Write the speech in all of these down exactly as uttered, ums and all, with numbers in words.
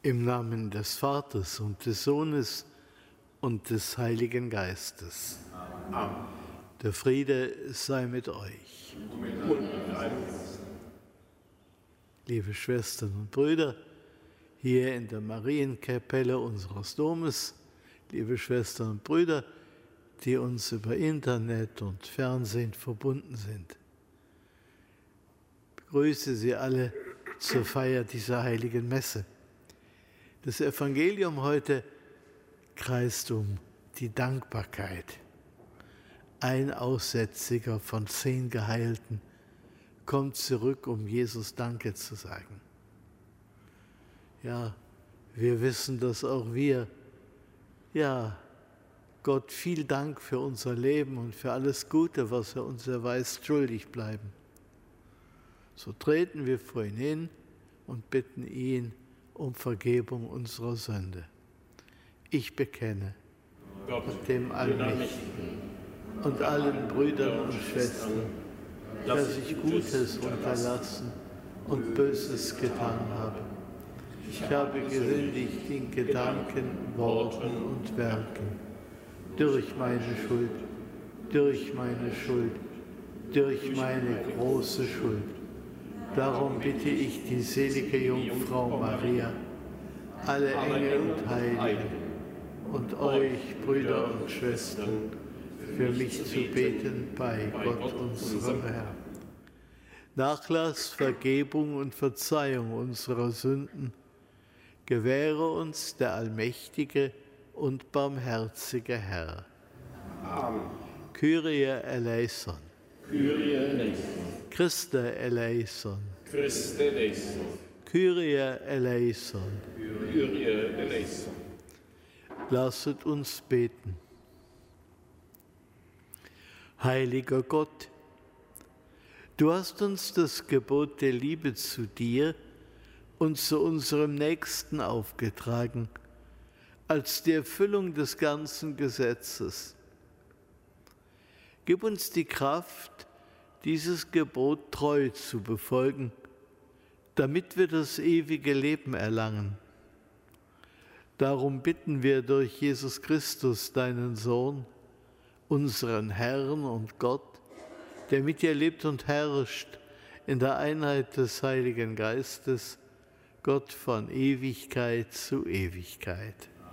Im Namen des Vaters und des Sohnes und des Heiligen Geistes. Amen. Der Friede sei mit euch. Liebe Schwestern und Brüder, hier in der Marienkapelle unseres Domes, liebe Schwestern und Brüder, die uns über Internet und Fernsehen verbunden sind. Ich begrüße Sie alle zur Feier dieser heiligen Messe. Das Evangelium heute kreist um die Dankbarkeit. Ein Aussätziger von zehn Geheilten kommt zurück, um Jesus Danke zu sagen. Ja, wir wissen, dass auch wir, ja, Gott viel Dank für unser Leben und für alles Gute, was er uns erweist, schuldig bleiben. So treten wir vor ihn hin und bitten ihn um Vergebung unserer Sünde. Ich bekenne Gott, dem Allmächtigen und allen Brüdern und Schwestern, dass ich Gutes unterlassen und Böses getan habe. Ich habe gesündigt in Gedanken, Worten und Werken, durch meine Schuld, durch meine Schuld, durch meine große Schuld. Darum bitte ich die selige Jungfrau Maria, alle Engel und Heiligen und euch, Brüder und Schwestern, für mich zu beten bei Gott, unserem Herrn. Nachlass, Vergebung und Verzeihung unserer Sünden gewähre uns der allmächtige und barmherzige Herr. Amen. Kyrie eleison. Kyrie eleison. Christe eleison. Christe eleison. Kyrie eleison. Kyrie eleison. Lasset uns beten. Heiliger Gott, du hast uns das Gebot der Liebe zu dir und zu unserem Nächsten aufgetragen, als die Erfüllung des ganzen Gesetzes. Gib uns die Kraft, dieses Gebot treu zu befolgen, damit wir das ewige Leben erlangen. Darum bitten wir durch Jesus Christus, deinen Sohn, unseren Herrn und Gott, der mit dir lebt und herrscht in der Einheit des Heiligen Geistes, Gott von Ewigkeit zu Ewigkeit.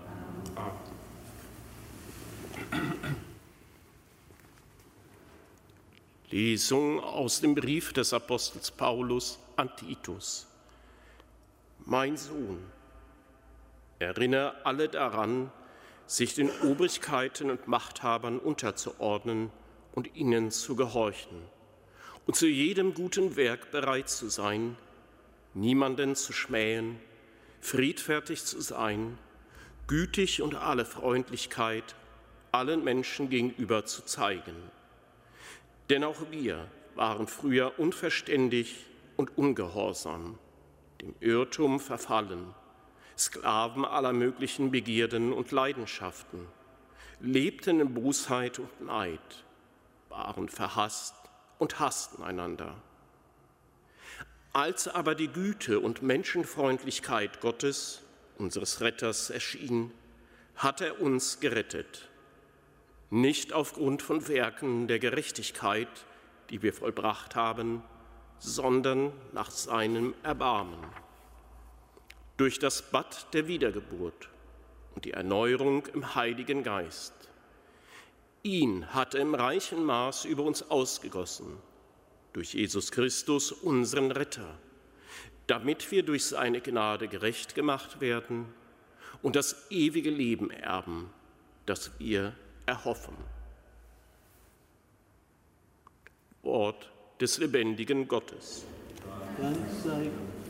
Lesung aus dem Brief des Apostels Paulus an Titus. Mein Sohn, erinnere alle daran, sich den Obrigkeiten und Machthabern unterzuordnen und ihnen zu gehorchen und zu jedem guten Werk bereit zu sein, niemanden zu schmähen, friedfertig zu sein, gütig und alle Freundlichkeit allen Menschen gegenüber zu zeigen. Denn auch wir waren früher unverständig und ungehorsam, dem Irrtum verfallen, Sklaven aller möglichen Begierden und Leidenschaften, lebten in Bosheit und Neid, waren verhasst und hassten einander. Als aber die Güte und Menschenfreundlichkeit Gottes, unseres Retters, erschien, hat er uns gerettet, nicht aufgrund von Werken der Gerechtigkeit, die wir vollbracht haben, sondern nach seinem Erbarmen. Durch das Bad der Wiedergeburt und die Erneuerung im Heiligen Geist. Ihn hat er im reichen Maß über uns ausgegossen, durch Jesus Christus, unseren Retter, damit wir durch seine Gnade gerecht gemacht werden und das ewige Leben erben, das wir erhoffen. Wort des lebendigen Gottes. Dank sei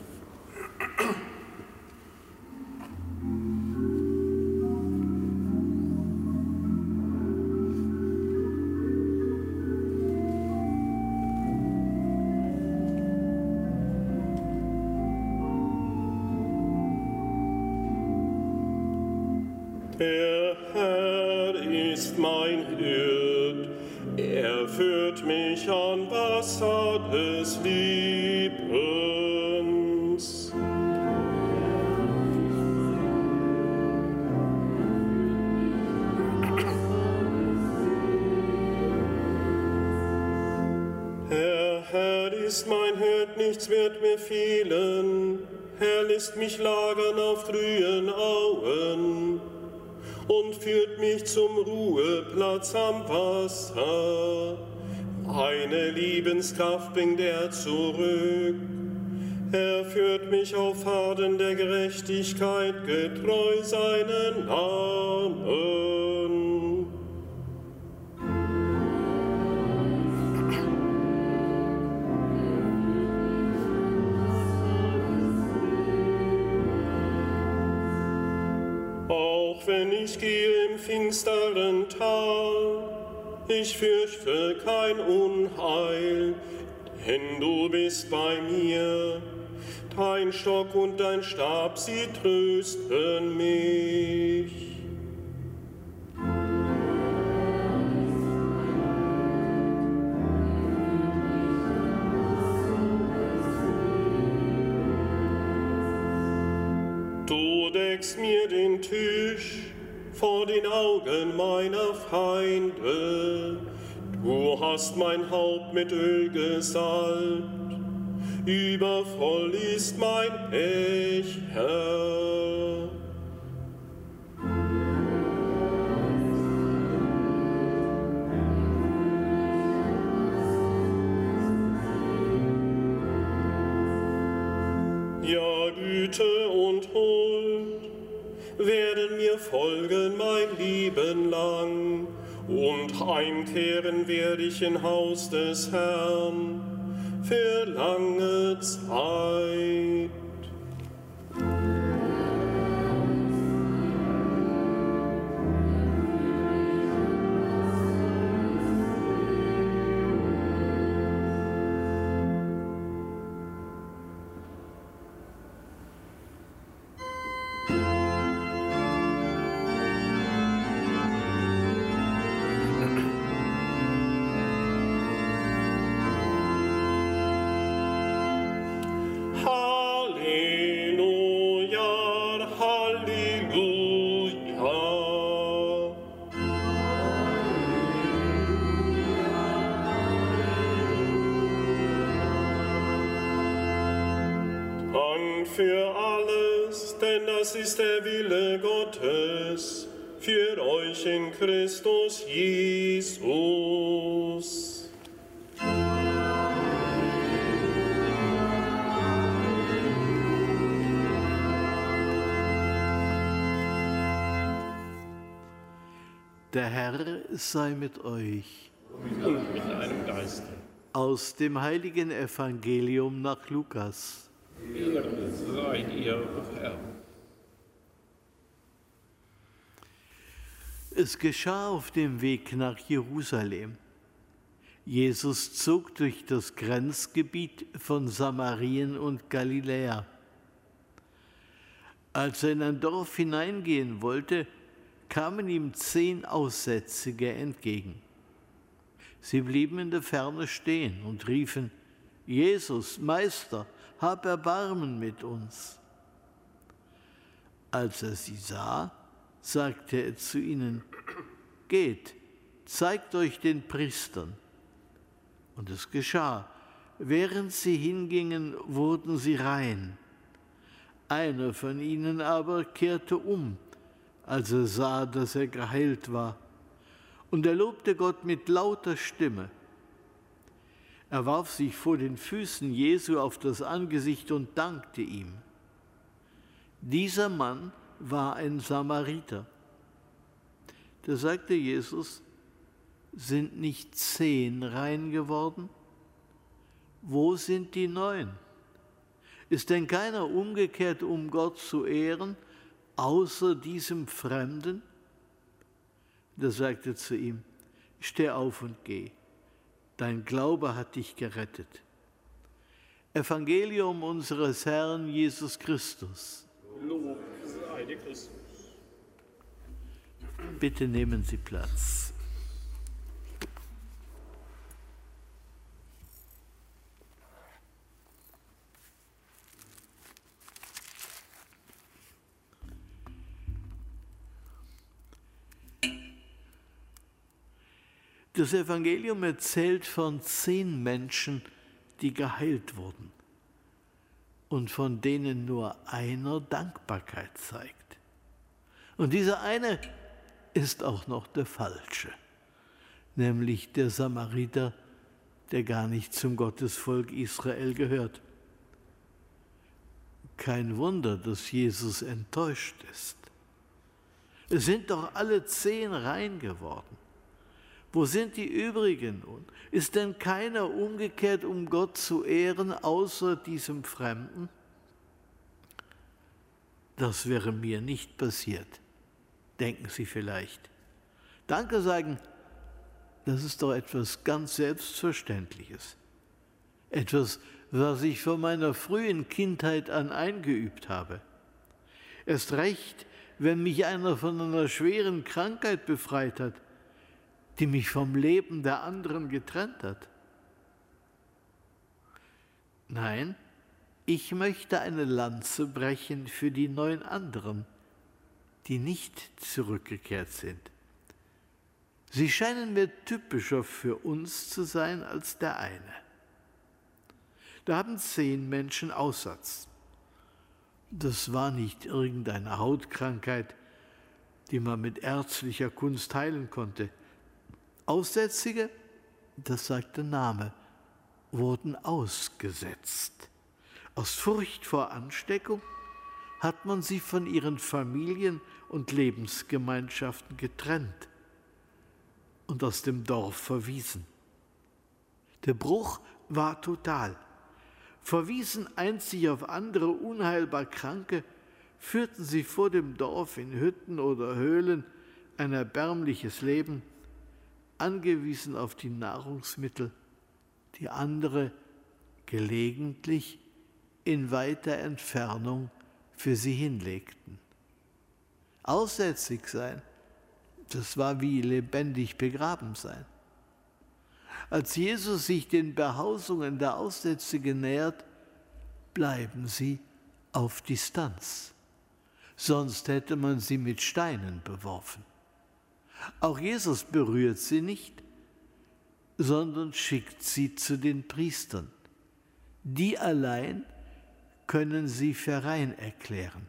Der Herr ist mein Hirt, er führt mich an Wasser des Lebens. ist mein Hirt, nichts wird mir fehlen. Er lässt mich lagern auf trüben Auen und führt mich zum Ruheplatz am Wasser. Meine Lebenskraft bringt er zurück. Er führt mich auf Pfaden der Gerechtigkeit, getreu seinen Namen. Auch wenn ich gehe im finsteren Tal, ich fürchte kein Unheil, denn du bist bei mir. Dein Stock und dein Stab, sie trösten mich. Du deckst mir den Tisch vor den Augen meiner Feinde. Du hast mein Haupt mit Öl gesalbt, übervoll ist mein Becher. Ja, Güte und Huld werden mir folgen mein Leben lang, und heimkehren werde ich im Haus des Herrn für lange Zeit. Für alles, denn das ist der Wille Gottes, für euch in Christus Jesus. Der Herr sei mit euch. Und mit deinem Geiste. Aus dem heiligen Evangelium nach Lukas. Ehre sei dir, o Herr. Es geschah auf dem Weg nach Jerusalem. Jesus zog durch das Grenzgebiet von Samarien und Galiläa. Als er in ein Dorf hineingehen wollte, kamen ihm zehn Aussätzige entgegen. Sie blieben in der Ferne stehen und riefen: Jesus, Meister, hab Erbarmen mit uns. Als er sie sah, sagte er zu ihnen: Geht, zeigt euch den Priestern. Und es geschah. Während sie hingingen, wurden sie rein. Einer von ihnen aber kehrte um, als er sah, dass er geheilt war. Und er lobte Gott mit lauter Stimme. Er warf sich vor den Füßen Jesu auf das Angesicht und dankte ihm. Dieser Mann war ein Samariter. Da sagte Jesus: Sind nicht zehn rein geworden? Wo sind die neun? Ist denn keiner umgekehrt, um Gott zu ehren, außer diesem Fremden? Da sagte er zu ihm: Steh auf und geh. Dein Glaube hat dich gerettet. Evangelium unseres Herrn Jesus Christus. Lob sei dir Christus. Bitte nehmen Sie Platz. Das Evangelium erzählt von zehn Menschen, die geheilt wurden und von denen nur einer Dankbarkeit zeigt. Und dieser eine ist auch noch der Falsche, nämlich der Samariter, der gar nicht zum Gottesvolk Israel gehört. Kein Wunder, dass Jesus enttäuscht ist. Es sind doch alle zehn rein geworden. Wo sind die übrigen nun? Ist denn keiner umgekehrt, um Gott zu ehren, außer diesem Fremden? Das wäre mir nicht passiert, denken Sie vielleicht. Danke sagen, das ist doch etwas ganz Selbstverständliches. Etwas, was ich von meiner frühen Kindheit an eingeübt habe. Erst recht, wenn mich einer von einer schweren Krankheit befreit hat, die mich vom Leben der anderen getrennt hat. Nein, ich möchte eine Lanze brechen für die neun anderen, die nicht zurückgekehrt sind. Sie scheinen mir typischer für uns zu sein als der eine. Da haben zehn Menschen Aussatz. Das war nicht irgendeine Hautkrankheit, die man mit ärztlicher Kunst heilen konnte. Aussätzige, das sagt der Name, wurden ausgesetzt. Aus Furcht vor Ansteckung hat man sie von ihren Familien und Lebensgemeinschaften getrennt und aus dem Dorf verwiesen. Der Bruch war total. Verwiesen einzig auf andere unheilbar Kranke, führten sie vor dem Dorf in Hütten oder Höhlen ein erbärmliches Leben, angewiesen auf die Nahrungsmittel, die andere gelegentlich in weiter Entfernung für sie hinlegten. Aussätzig sein, das war wie lebendig begraben sein. Als Jesus sich den Behausungen der Aussätzigen nähert, bleiben sie auf Distanz. Sonst hätte man sie mit Steinen beworfen. Auch Jesus berührt sie nicht, sondern schickt sie zu den Priestern. Die allein können sie für rein erklären.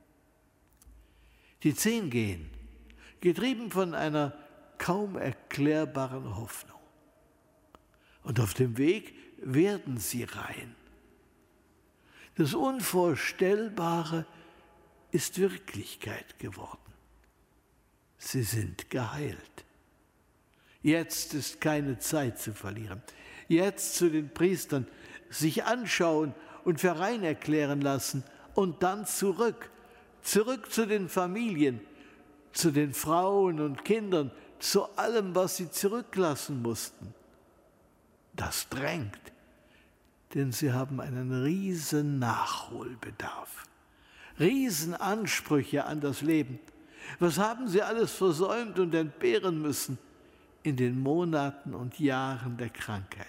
Die Zehn gehen, getrieben von einer kaum erklärbaren Hoffnung. Und auf dem Weg werden sie rein. Das Unvorstellbare ist Wirklichkeit geworden. Sie sind geheilt. Jetzt ist keine Zeit zu verlieren. Jetzt zu den Priestern, sich anschauen und für rein erklären lassen und dann zurück, zurück zu den Familien, zu den Frauen und Kindern, zu allem, was sie zurücklassen mussten. Das drängt, denn sie haben einen riesen Nachholbedarf, riesen Ansprüche an das Leben. Was haben sie alles versäumt und entbehren müssen in den Monaten und Jahren der Krankheit?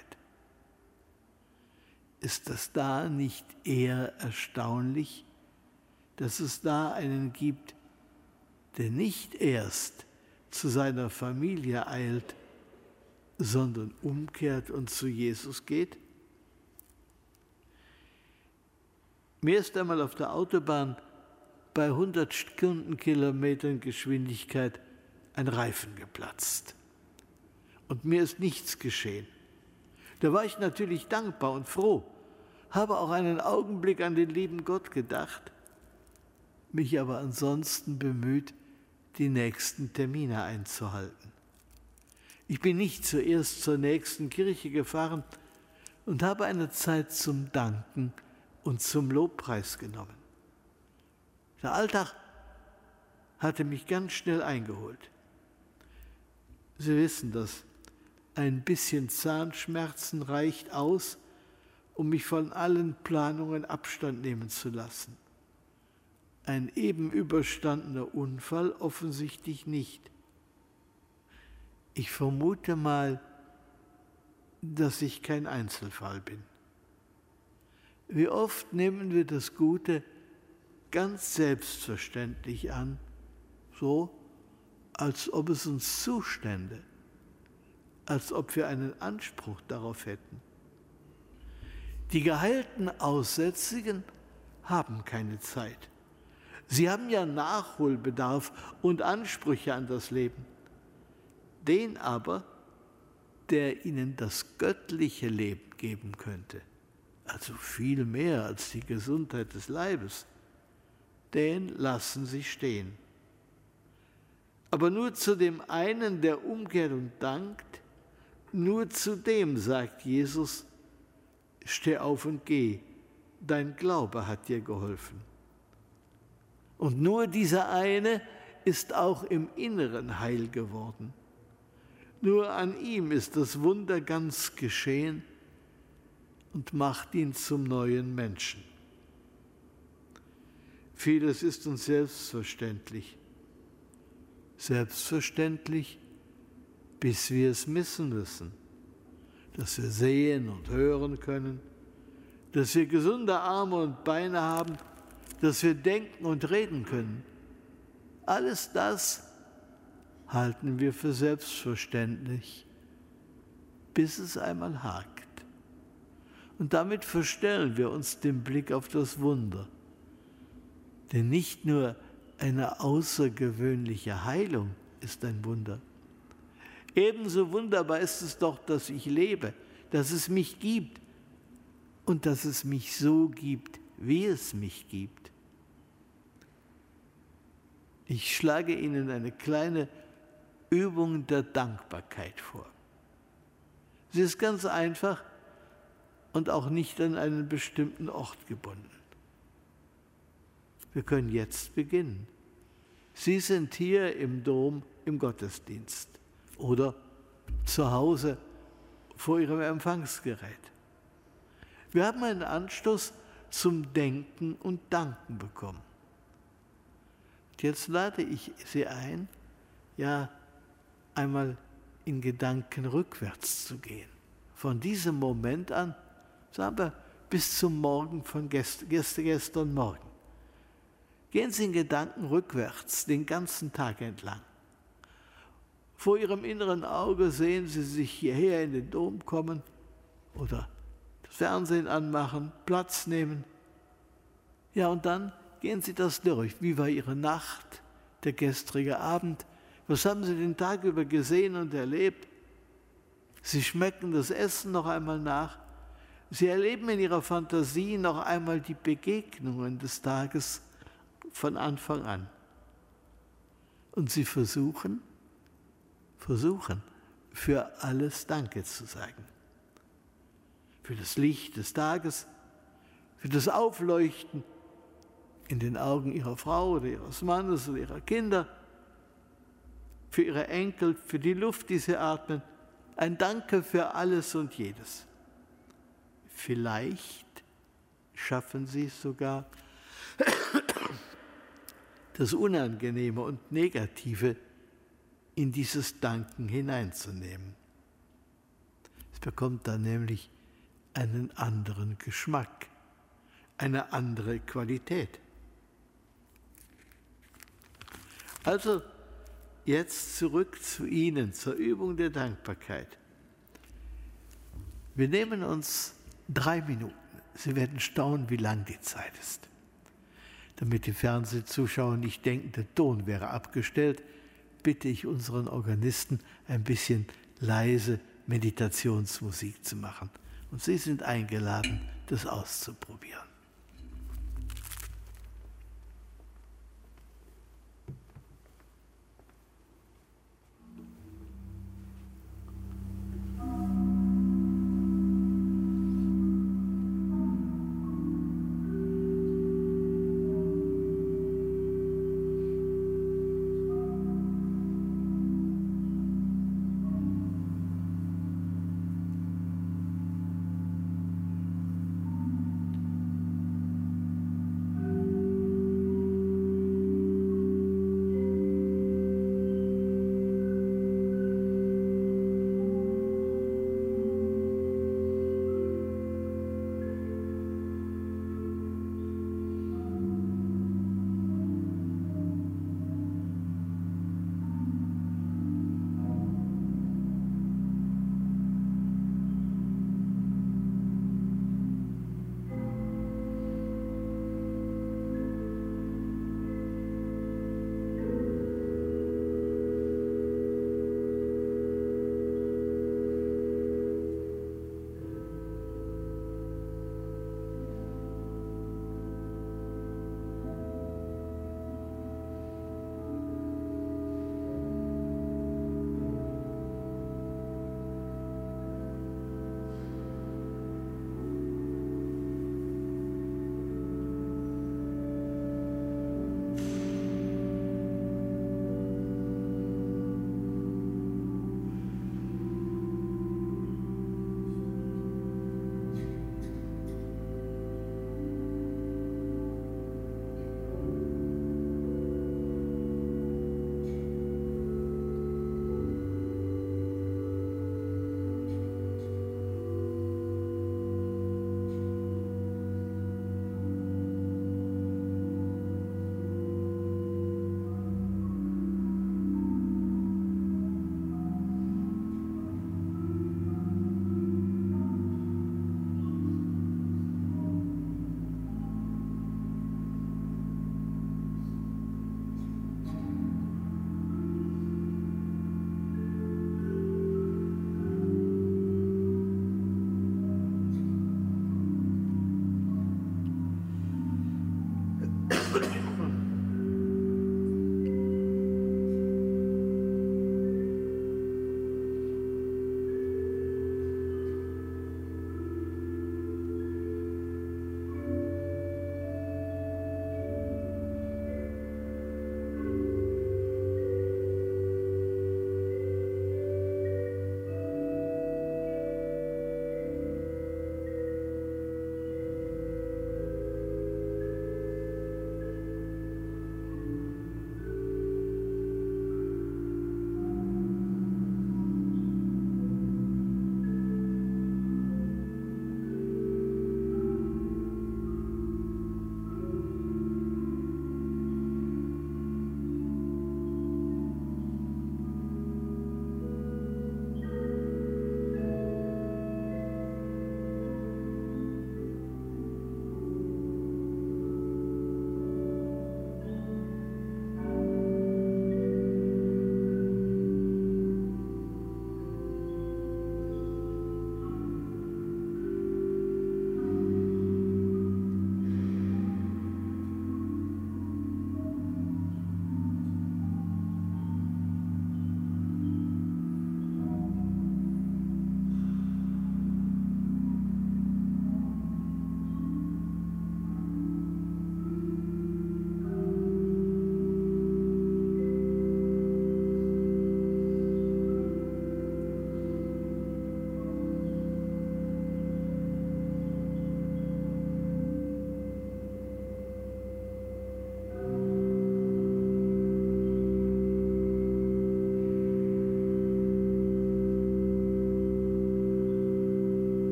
Ist das da nicht eher erstaunlich, dass es da einen gibt, der nicht erst zu seiner Familie eilt, sondern umkehrt und zu Jesus geht? Mir ist einmal auf der Autobahn bei hundert Stundenkilometern Geschwindigkeit ein Reifen geplatzt. Und mir ist nichts geschehen. Da war ich natürlich dankbar und froh, habe auch einen Augenblick an den lieben Gott gedacht, mich aber ansonsten bemüht, die nächsten Termine einzuhalten. Ich bin nicht zuerst zur nächsten Kirche gefahren und habe eine Zeit zum Danken und zum Lobpreis genommen. Der Alltag hatte mich ganz schnell eingeholt. Sie wissen das, ein bisschen Zahnschmerzen reicht aus, um mich von allen Planungen Abstand nehmen zu lassen. Ein eben überstandener Unfall offensichtlich nicht. Ich vermute mal, dass ich kein Einzelfall bin. Wie oft nehmen wir das Gute ganz selbstverständlich an, so als ob es uns zustände, als ob wir einen Anspruch darauf hätten. Die geheilten Aussätzigen haben keine Zeit. Sie haben ja Nachholbedarf und Ansprüche an das Leben. Den aber, der ihnen das göttliche Leben geben könnte, also viel mehr als die Gesundheit des Leibes, den lassen sie stehen. Aber nur zu dem einen, der umkehrt und dankt, nur zu dem sagt Jesus, steh auf und geh, dein Glaube hat dir geholfen. Und nur dieser eine ist auch im Inneren heil geworden. Nur an ihm ist das Wunder ganz geschehen und macht ihn zum neuen Menschen. Vieles ist uns selbstverständlich. Selbstverständlich, bis wir es missen müssen. Dass wir sehen und hören können, dass wir gesunde Arme und Beine haben, dass wir denken und reden können. Alles das halten wir für selbstverständlich, bis es einmal hakt. Und damit verstellen wir uns den Blick auf das Wunder. Denn nicht nur eine außergewöhnliche Heilung ist ein Wunder. Ebenso wunderbar ist es doch, dass ich lebe, dass es mich gibt und dass es mich so gibt, wie es mich gibt. Ich schlage Ihnen eine kleine Übung der Dankbarkeit vor. Sie ist ganz einfach und auch nicht an einen bestimmten Ort gebunden. Wir können jetzt beginnen. Sie sind hier im Dom im Gottesdienst oder zu Hause vor Ihrem Empfangsgerät. Wir haben einen Anstoß zum Denken und Danken bekommen. Und jetzt lade ich Sie ein, ja, einmal in Gedanken rückwärts zu gehen. Von diesem Moment an, sagen wir, bis zum Morgen von gest- gest- gestern Morgen. Gehen Sie in Gedanken rückwärts, den ganzen Tag entlang. Vor Ihrem inneren Auge sehen Sie sich hierher in den Dom kommen oder das Fernsehen anmachen, Platz nehmen. Ja, und dann gehen Sie das durch. Wie war Ihre Nacht, der gestrige Abend? Was haben Sie den Tag über gesehen und erlebt? Sie schmecken das Essen noch einmal nach. Sie erleben in Ihrer Fantasie noch einmal die Begegnungen des Tages von Anfang an. Und Sie versuchen, versuchen, für alles Danke zu sagen. Für das Licht des Tages, für das Aufleuchten in den Augen Ihrer Frau oder Ihres Mannes oder Ihrer Kinder, für Ihre Enkel, für die Luft, die Sie atmen. Ein Danke für alles und jedes. Vielleicht schaffen Sie es sogar, das Unangenehme und Negative in dieses Danken hineinzunehmen. Es bekommt dann nämlich einen anderen Geschmack, eine andere Qualität. Also jetzt zurück zu Ihnen, zur Übung der Dankbarkeit. Wir nehmen uns drei Minuten. Sie werden staunen, wie lang die Zeit ist. Damit die Fernsehzuschauer nicht denken, der Ton wäre abgestellt, bitte ich unseren Organisten, ein bisschen leise Meditationsmusik zu machen. Und Sie sind eingeladen, das auszuprobieren.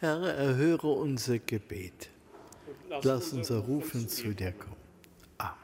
Herr, erhöre unser Gebet. Lass, Lass unser Rufen zu dir kommen. Amen.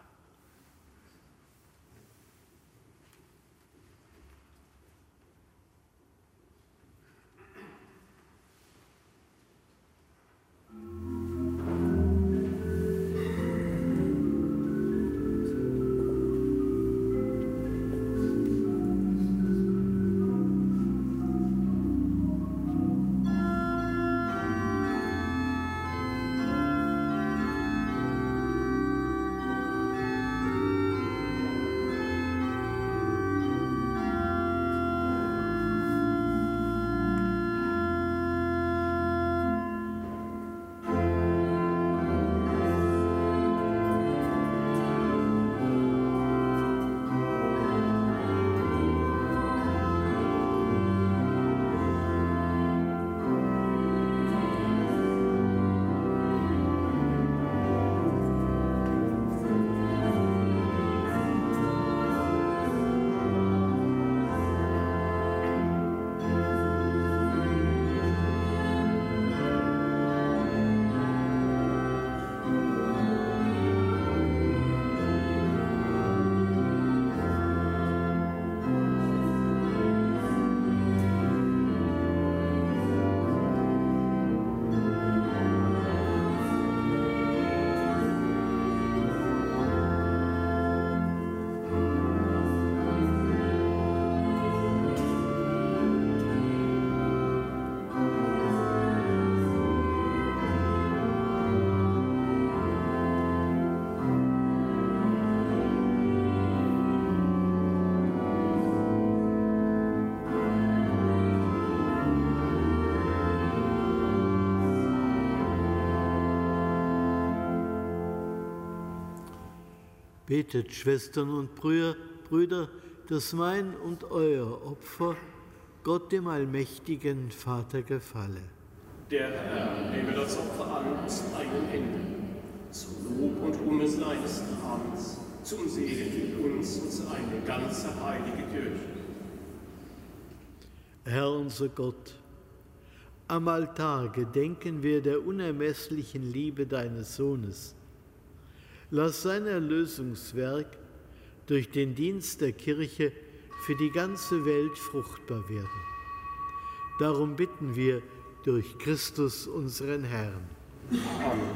Betet, Schwestern und Brüder, dass mein und euer Opfer Gott dem allmächtigen Vater gefalle. Der Herr nehme das Opfer an aus seinen Händen, zum Lob und Ruhme seines Namens, zum Segen für uns und seine ganze heilige Kirche. Herr unser Gott, am Altar gedenken wir der unermesslichen Liebe deines Sohnes. Lass sein Erlösungswerk durch den Dienst der Kirche für die ganze Welt fruchtbar werden. Darum bitten wir durch Christus, unseren Herrn. Amen.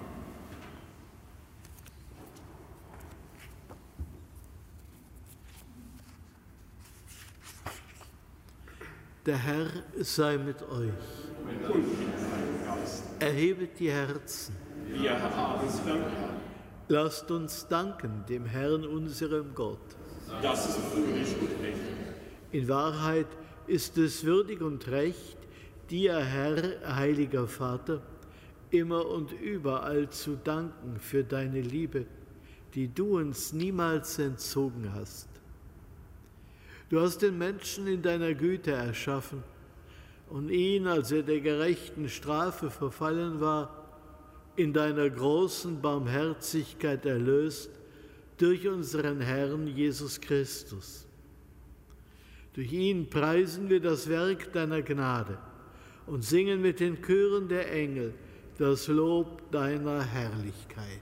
Der Herr sei mit euch. Und mit deinem Geist. Erhebet die Herzen. Wir haben sie beim Herrn. Lasst uns danken dem Herrn, unserem Gott. Das ist würdig und recht. In Wahrheit ist es würdig und recht, dir, Herr, heiliger Vater, immer und überall zu danken für deine Liebe, die du uns niemals entzogen hast. Du hast den Menschen in deiner Güte erschaffen und ihn, als er der gerechten Strafe verfallen war, in deiner großen Barmherzigkeit erlöst durch unseren Herrn Jesus Christus. Durch ihn preisen wir das Werk deiner Gnade und singen mit den Chören der Engel das Lob deiner Herrlichkeit.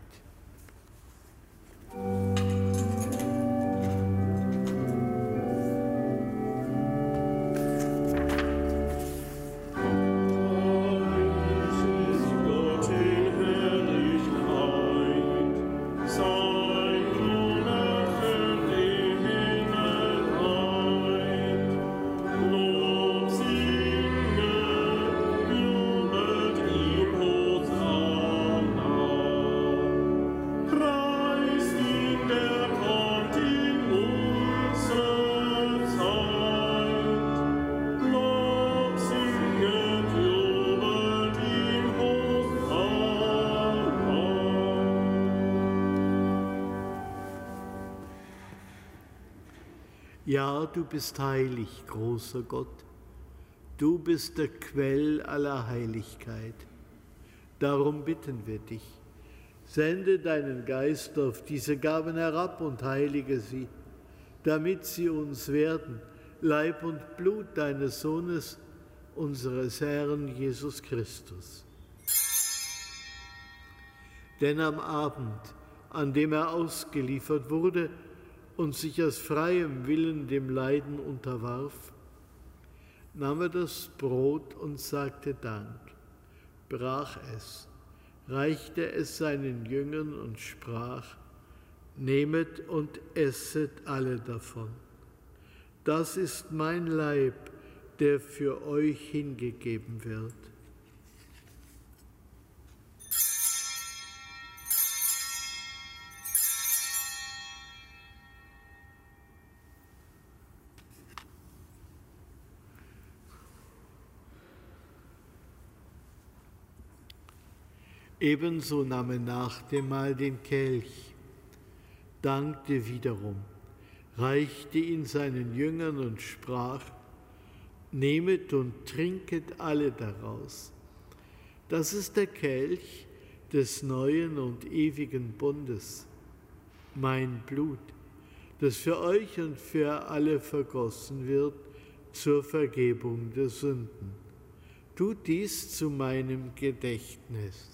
Ja, du bist heilig, großer Gott. Du bist der Quell aller Heiligkeit. Darum bitten wir dich, sende deinen Geist auf diese Gaben herab und heilige sie, damit sie uns werden, Leib und Blut deines Sohnes, unseres Herrn Jesus Christus. Denn am Abend, an dem er ausgeliefert wurde und sich aus freiem Willen dem Leiden unterwarf, nahm er das Brot und sagte Dank, brach es, reichte es seinen Jüngern und sprach: Nehmet und esset alle davon. Das ist mein Leib, der für euch hingegeben wird. Ebenso nahm er nach dem Mahl den Kelch, dankte wiederum, reichte ihn seinen Jüngern und sprach: Nehmet und trinket alle daraus. Das ist der Kelch des neuen und ewigen Bundes, mein Blut, das für euch und für alle vergossen wird zur Vergebung der Sünden. Tut dies zu meinem Gedächtnis.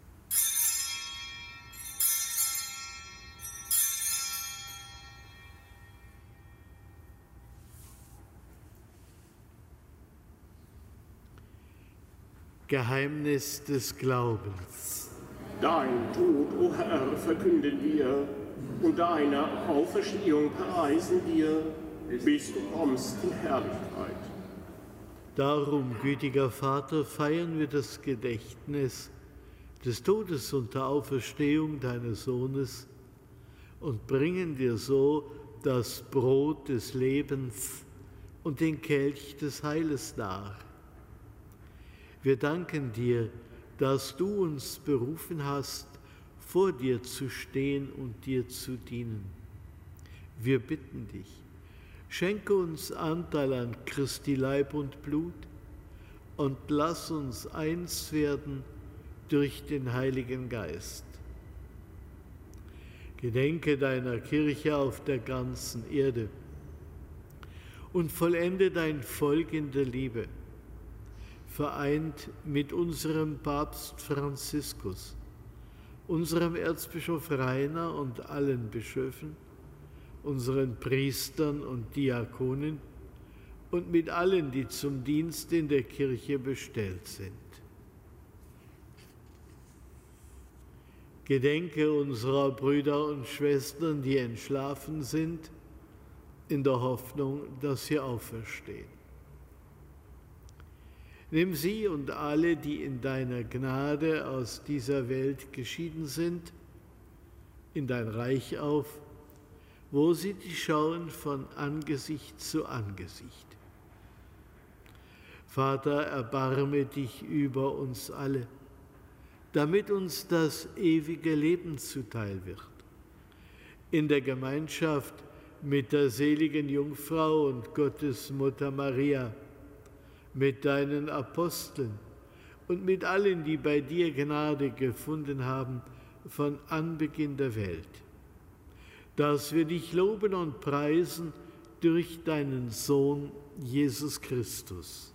Geheimnis des Glaubens. Dein Tod, o Herr, verkünden wir, und deine Auferstehung preisen wir, bis du kommst in Herrlichkeit. Darum, gütiger Vater, feiern wir das Gedächtnis des Todes und der Auferstehung deines Sohnes und bringen dir so das Brot des Lebens und den Kelch des Heiles dar. Wir danken dir, dass du uns berufen hast, vor dir zu stehen und dir zu dienen. Wir bitten dich, schenke uns Anteil an Christi Leib und Blut und lass uns eins werden durch den Heiligen Geist. Gedenke deiner Kirche auf der ganzen Erde und vollende dein Volk in der Liebe, vereint mit unserem Papst Franziskus, unserem Erzbischof Rainer und allen Bischöfen, unseren Priestern und Diakonen und mit allen, die zum Dienst in der Kirche bestellt sind. Gedenke unserer Brüder und Schwestern, die entschlafen sind, in der Hoffnung, dass sie auferstehen. Nimm sie und alle, die in deiner Gnade aus dieser Welt geschieden sind, in dein Reich auf, wo sie dich schauen von Angesicht zu Angesicht. Vater, erbarme dich über uns alle, damit uns das ewige Leben zuteil wird. In der Gemeinschaft mit der seligen Jungfrau und Gottesmutter Maria, mit deinen Aposteln und mit allen, die bei dir Gnade gefunden haben von Anbeginn der Welt, dass wir dich loben und preisen durch deinen Sohn Jesus Christus.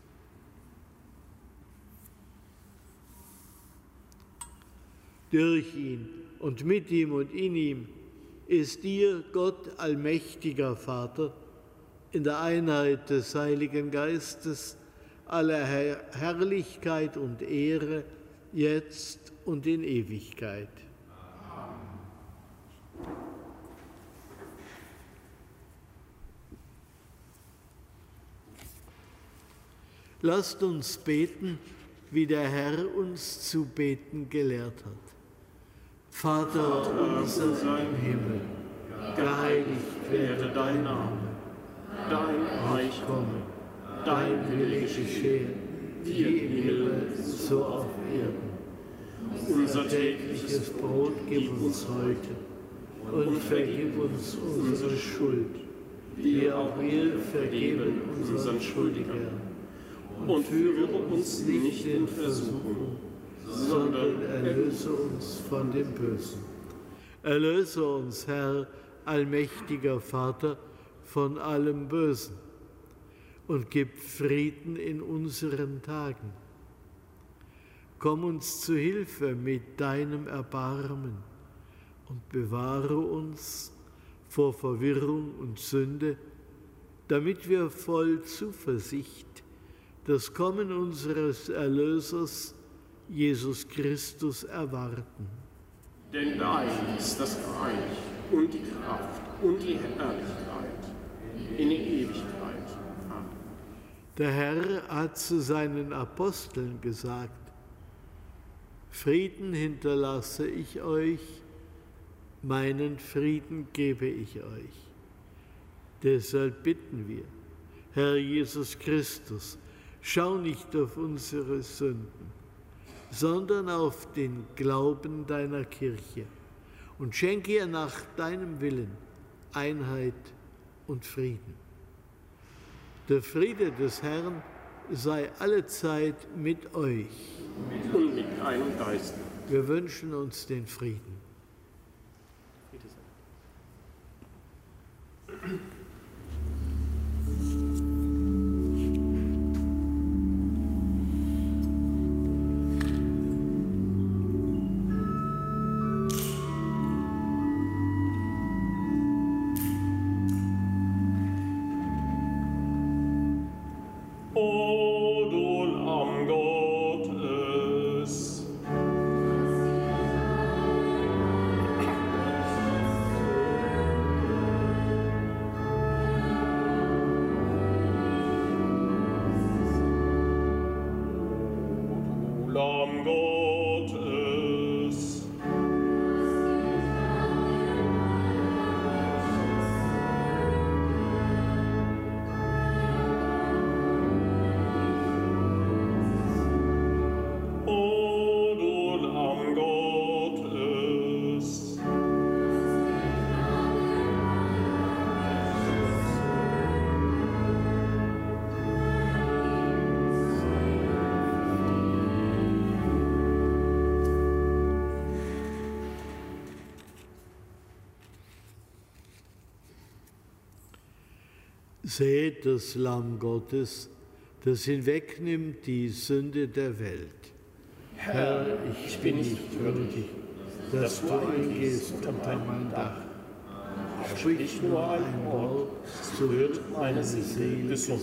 Durch ihn und mit ihm und in ihm ist dir, Gott, allmächtiger Vater, in der Einheit des Heiligen Geistes, aller Herr Herrlichkeit und Ehre, jetzt und in Ewigkeit. Lasst uns beten, wie der Herr uns zu beten gelehrt hat. Vater unser im Himmel, geheiligt werde dein Name, dein Reich komme, dein Wille geschehe, wie im Himmel, so auf Erden. Unser tägliches Brot gib uns heute und vergib uns unsere Schuld, wie auch wir vergeben unseren Schuldigern. Und führe uns nicht in Versuchung, sondern erlöse uns von dem Bösen. Erlöse uns, Herr, allmächtiger Vater, von allem Bösen und gib Frieden in unseren Tagen. Komm uns zu Hilfe mit deinem Erbarmen und bewahre uns vor Verwirrung und Sünde, damit wir voll Zuversicht das Kommen unseres Erlösers, Jesus Christus, erwarten. Denn dein ist das Reich und die Kraft und die Herrlichkeit in Ewigkeit. Amen. Der Herr hat zu seinen Aposteln gesagt: Frieden hinterlasse ich euch, meinen Frieden gebe ich euch. Deshalb bitten wir, Herr Jesus Christus, schau nicht auf unsere Sünden, sondern auf den Glauben deiner Kirche und schenke ihr nach deinem Willen Einheit und Frieden. Der Friede des Herrn sei allezeit mit euch. Und mit deinem Geist. Wir wünschen uns den Frieden. O du Lamm Gottes, O du Lamm Gottes, O du Lamm Gottes, Seht das Lamm Gottes, das hinwegnimmt die Sünde der Welt. Herr, ich bin nicht würdig, dass du eingehst unter mein Dach. Sprich nur ein Wort, so wird meine Seele gesund.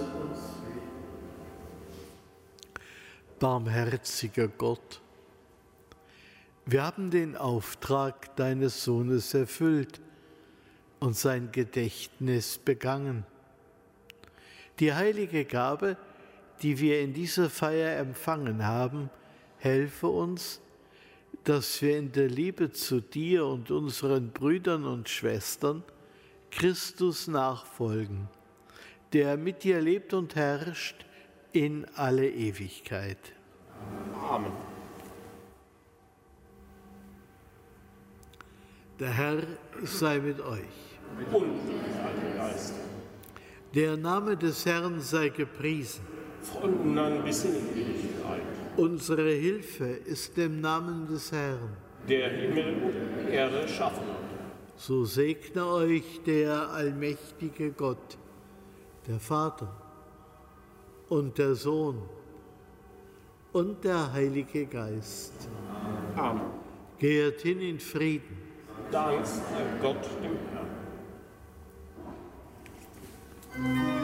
uns weh. Barmherziger Gott, wir haben den Auftrag deines Sohnes erfüllt und sein Gedächtnis begangen. Die heilige Gabe, die wir in dieser Feier empfangen haben, helfe uns, dass wir in der Liebe zu dir und unseren Brüdern und Schwestern Christus nachfolgen, der mit dir lebt und herrscht in alle Ewigkeit. Amen. Der Herr sei mit euch. Und mit deinem Geist. Der Name des Herrn sei gepriesen. Von nun an bis in Ewigkeit. Unsere Hilfe ist im Namen des Herrn. Der Himmel und Erde schaffen. So segne euch der allmächtige Gott, der Vater und der Sohn und der Heilige Geist. Amen. Geht hin in Frieden. Dank sei Gott dem Herrn.